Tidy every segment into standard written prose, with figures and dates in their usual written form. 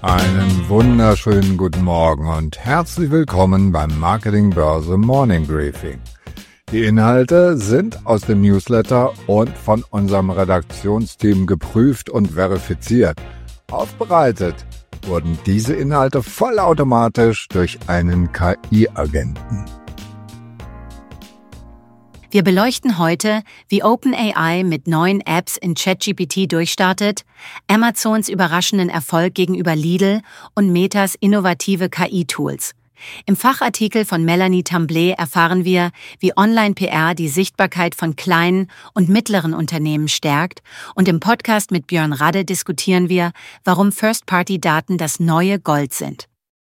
Einen wunderschönen guten Morgen und herzlich willkommen beim Marketing Börse Morning Briefing. Die Inhalte sind aus dem Newsletter und von unserem Redaktionsteam geprüft und verifiziert. Aufbereitet wurden diese Inhalte vollautomatisch durch einen KI-Agenten. Wir beleuchten heute, wie OpenAI mit neuen Apps in ChatGPT durchstartet, Amazons überraschenden Erfolg gegenüber Lidl und Metas innovative KI-Tools. Im Fachartikel von Melanie Tremblay erfahren wir, wie Online-PR die Sichtbarkeit von kleinen und mittleren Unternehmen stärkt, und im Podcast mit Björn Radde diskutieren wir, warum First-Party-Daten das neue Gold sind.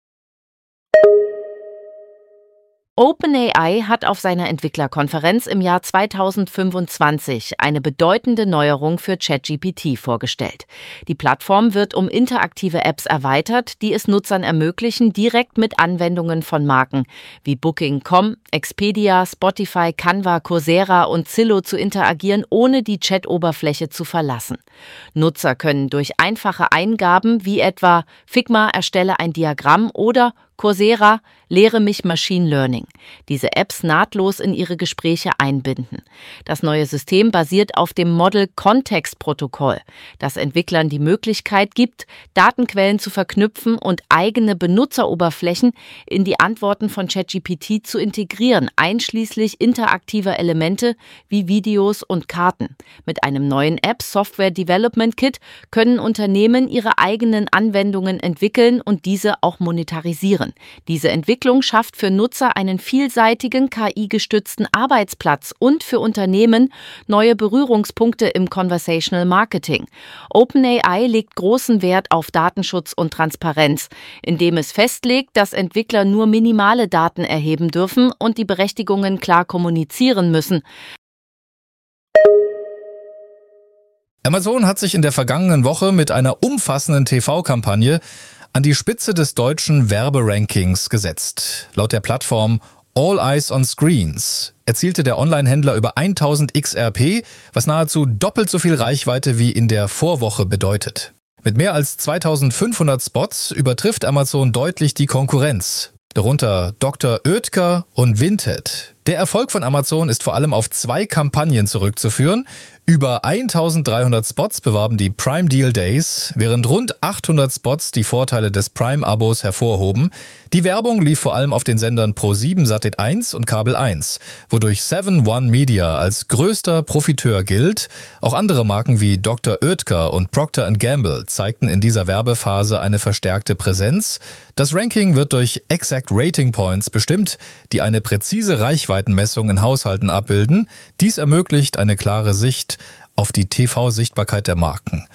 OpenAI hat auf seiner Entwicklerkonferenz im Jahr 2025 eine bedeutende Neuerung für ChatGPT vorgestellt. Die Plattform wird um interaktive Apps erweitert, die es Nutzern ermöglichen, direkt mit Anwendungen von Marken wie Booking.com, Expedia, Spotify, Canva, Coursera und Zillow zu interagieren, ohne die Chat-Oberfläche zu verlassen. Nutzer können durch einfache Eingaben wie etwa Figma erstelle ein Diagramm oder Coursera lehre mich Machine Learning diese Apps nahtlos in ihre Gespräche einbinden. Das neue System basiert auf dem Model Context Protokoll, das Entwicklern die Möglichkeit gibt, Datenquellen zu verknüpfen und eigene Benutzeroberflächen in die Antworten von ChatGPT zu integrieren, einschließlich interaktiver Elemente wie Videos und Karten. Mit einem neuen App Software Development Kit können Unternehmen ihre eigenen Anwendungen entwickeln und diese auch monetarisieren. Diese Entwicklung schafft für Nutzer einen vielseitigen KI-gestützten Arbeitsplatz und für Unternehmen neue Berührungspunkte im Conversational Marketing. OpenAI legt großen Wert auf Datenschutz und Transparenz, indem es festlegt, dass Entwickler nur minimale Daten erheben dürfen und die Berechtigungen klar kommunizieren müssen. Amazon hat sich in der vergangenen Woche mit einer umfassenden TV-Kampagne an die Spitze des deutschen Werberankings gesetzt. Laut der Plattform All Eyes on Screens erzielte der Online-Händler über 1000 XRP, was nahezu doppelt so viel Reichweite wie in der Vorwoche bedeutet. Mit mehr als 2500 Spots übertrifft Amazon deutlich die Konkurrenz, darunter Dr. Oetker und Vinted. Der Erfolg von Amazon ist vor allem auf zwei Kampagnen zurückzuführen. Über 1300 Spots bewarben die Prime Deal Days, während rund 800 Spots die Vorteile des Prime-Abos hervorhoben. Die Werbung lief vor allem auf den Sendern Pro7, Sat.1 und Kabel 1, wodurch 7-One Media als größter Profiteur gilt. Auch andere Marken wie Dr. Oetker und Procter & Gamble zeigten in dieser Werbephase eine verstärkte Präsenz. Das Ranking wird durch Exact Rating Points bestimmt, die eine präzise Reichweitenmessung in Haushalten abbilden. Dies ermöglicht eine klare Sicht auf die TV-Sichtbarkeit der Marken.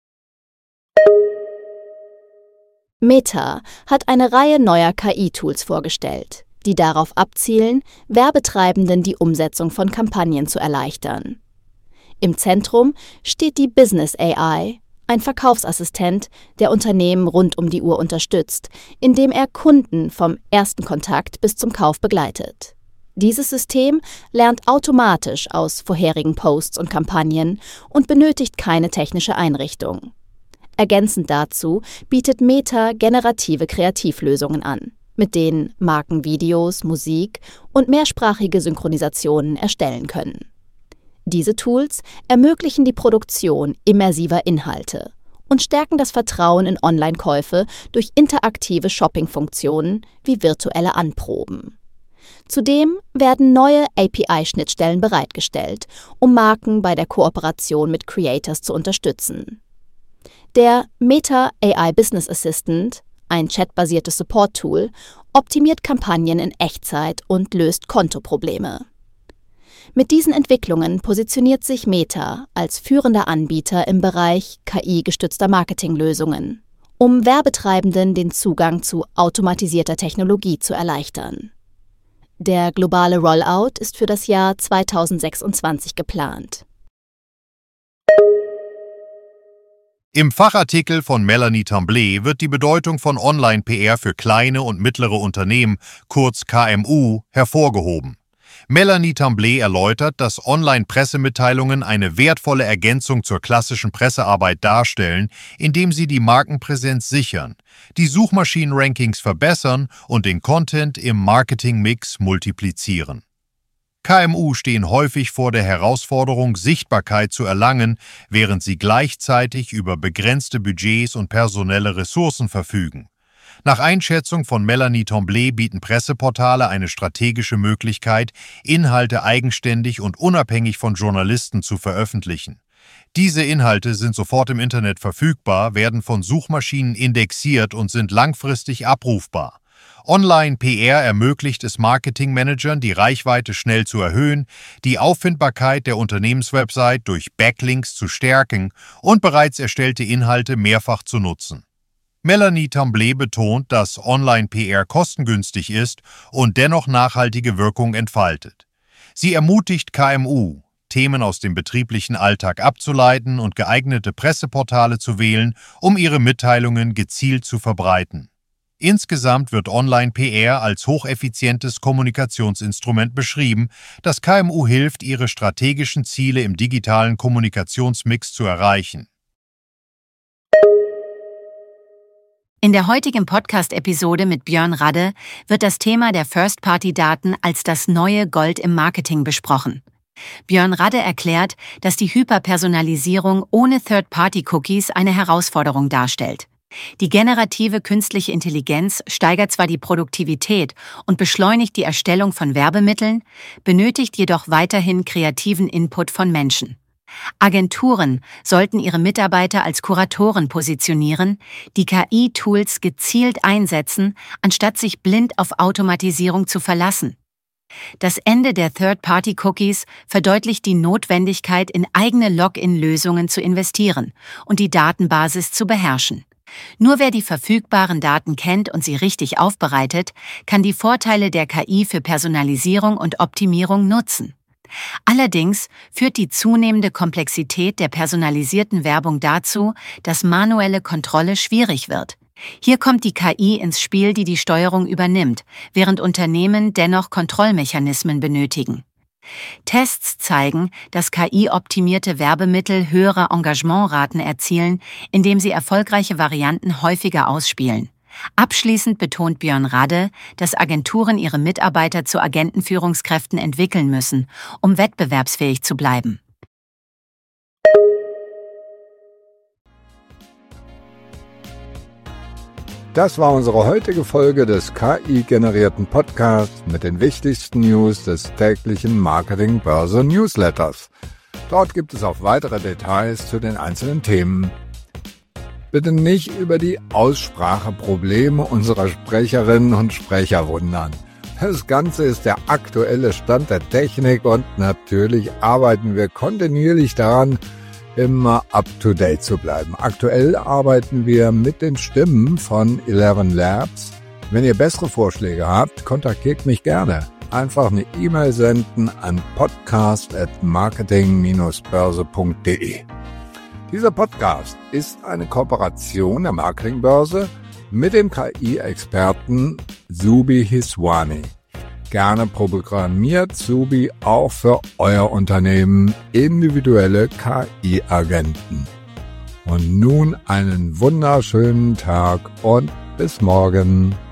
Meta hat eine Reihe neuer KI-Tools vorgestellt, die darauf abzielen, Werbetreibenden die Umsetzung von Kampagnen zu erleichtern. Im Zentrum steht die Business AI, ein Verkaufsassistent, der Unternehmen rund um die Uhr unterstützt, indem er Kunden vom ersten Kontakt bis zum Kauf begleitet. Dieses System lernt automatisch aus vorherigen Posts und Kampagnen und benötigt keine technische Einrichtung. Ergänzend dazu bietet Meta generative Kreativlösungen an, mit denen Marken Videos, Musik und mehrsprachige Synchronisationen erstellen können. Diese Tools ermöglichen die Produktion immersiver Inhalte und stärken das Vertrauen in Online-Käufe durch interaktive Shopping-Funktionen wie virtuelle Anproben. Zudem werden neue API-Schnittstellen bereitgestellt, um Marken bei der Kooperation mit Creators zu unterstützen. Der Meta AI Business Assistant, ein chatbasiertes Support-Tool, optimiert Kampagnen in Echtzeit und löst Kontoprobleme. Mit diesen Entwicklungen positioniert sich Meta als führender Anbieter im Bereich KI-gestützter Marketinglösungen, um Werbetreibenden den Zugang zu automatisierter Technologie zu erleichtern. Der globale Rollout ist für das Jahr 2026 geplant. Im Fachartikel von Melanie Tremblay wird die Bedeutung von Online-PR für kleine und mittlere Unternehmen, kurz KMU, hervorgehoben. Melanie Tremblay erläutert, dass Online-Pressemitteilungen eine wertvolle Ergänzung zur klassischen Pressearbeit darstellen, indem sie die Markenpräsenz sichern, die Suchmaschinen-Rankings verbessern und den Content im Marketing-Mix multiplizieren. KMU stehen häufig vor der Herausforderung, Sichtbarkeit zu erlangen, während sie gleichzeitig über begrenzte Budgets und personelle Ressourcen verfügen. Nach Einschätzung von Melanie Tremblay bieten Presseportale eine strategische Möglichkeit, Inhalte eigenständig und unabhängig von Journalisten zu veröffentlichen. Diese Inhalte sind sofort im Internet verfügbar, werden von Suchmaschinen indexiert und sind langfristig abrufbar. Online-PR ermöglicht es Marketingmanagern, die Reichweite schnell zu erhöhen, die Auffindbarkeit der Unternehmenswebsite durch Backlinks zu stärken und bereits erstellte Inhalte mehrfach zu nutzen. Melanie Tremblay betont, dass Online-PR kostengünstig ist und dennoch nachhaltige Wirkung entfaltet. Sie ermutigt KMU, Themen aus dem betrieblichen Alltag abzuleiten und geeignete Presseportale zu wählen, um ihre Mitteilungen gezielt zu verbreiten. Insgesamt wird Online-PR als hocheffizientes Kommunikationsinstrument beschrieben, das KMU hilft, ihre strategischen Ziele im digitalen Kommunikationsmix zu erreichen. In der heutigen Podcast-Episode mit Björn Radde wird das Thema der First-Party-Daten als das neue Gold im Marketing besprochen. Björn Radde erklärt, dass die Hyperpersonalisierung ohne Third-Party-Cookies eine Herausforderung darstellt. Die generative künstliche Intelligenz steigert zwar die Produktivität und beschleunigt die Erstellung von Werbemitteln, benötigt jedoch weiterhin kreativen Input von Menschen. Agenturen sollten ihre Mitarbeiter als Kuratoren positionieren, die KI-Tools gezielt einsetzen, anstatt sich blind auf Automatisierung zu verlassen. Das Ende der Third-Party-Cookies verdeutlicht die Notwendigkeit, in eigene Login-Lösungen zu investieren und die Datenbasis zu beherrschen. Nur wer die verfügbaren Daten kennt und sie richtig aufbereitet, kann die Vorteile der KI für Personalisierung und Optimierung nutzen. Allerdings führt die zunehmende Komplexität der personalisierten Werbung dazu, dass manuelle Kontrolle schwierig wird. Hier kommt die KI ins Spiel, die die Steuerung übernimmt, während Unternehmen dennoch Kontrollmechanismen benötigen. Tests zeigen, dass KI-optimierte Werbemittel höhere Engagementraten erzielen, indem sie erfolgreiche Varianten häufiger ausspielen. Abschließend betont Björn Radde, dass Agenturen ihre Mitarbeiter zu Agentenführungskräften entwickeln müssen, um wettbewerbsfähig zu bleiben. Das war unsere heutige Folge des KI-generierten Podcasts mit den wichtigsten News des täglichen Marketing-Börse-Newsletters. Dort gibt es auch weitere Details zu den einzelnen Themen. Bitte nicht über die Ausspracheprobleme unserer Sprecherinnen und Sprecher wundern. Das Ganze ist der aktuelle Stand der Technik und natürlich arbeiten wir kontinuierlich daran, immer up-to-date zu bleiben. Aktuell arbeiten wir mit den Stimmen von 11 Labs. Wenn ihr bessere Vorschläge habt, kontaktiert mich gerne. Einfach eine E-Mail senden an podcast@marketing-börse.de. Dieser Podcast ist eine Kooperation der Marketingbörse mit dem KI-Experten Zubi Hiswani. Gerne programmiert Zubi auch für euer Unternehmen individuelle KI-Agenten. Und nun einen wunderschönen Tag und bis morgen.